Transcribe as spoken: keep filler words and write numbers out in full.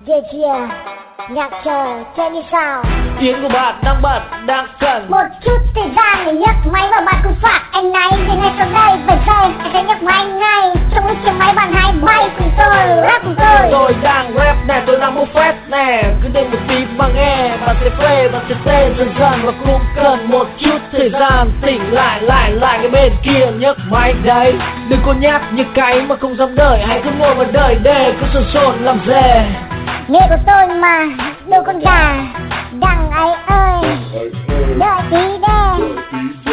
Yeah yeah, nhạc chờ, chơi như sao? Tiếng của bạn đang bật, đang cần Một chút thời gian để nhấc máy và bạn cùng phạt anh này. Vì ngay sau đây, vài giây, anh sẽ nhấc máy ngay. Trong cái chiếc máy bạn hãy bay cùng tôi, rap cùng tôi. Tôi đang rap nè, tôi đang bốc phét nè. Cứ đêm một tí mà nghe, bạn sẽ phê, bạn sẽ tê dần dần. Và cũng cần một chút thời gian tỉnh lại, lại, lại cái bên kia nhấc máy đấy. Đừng có nhát như cái mà không dám đợi. Hãy cứ ngồi và đợi để cứ sồn sồn làm dề. Nghề của tôi mà, đâu con gà. Đằng ấy ơi, đợi tí đê.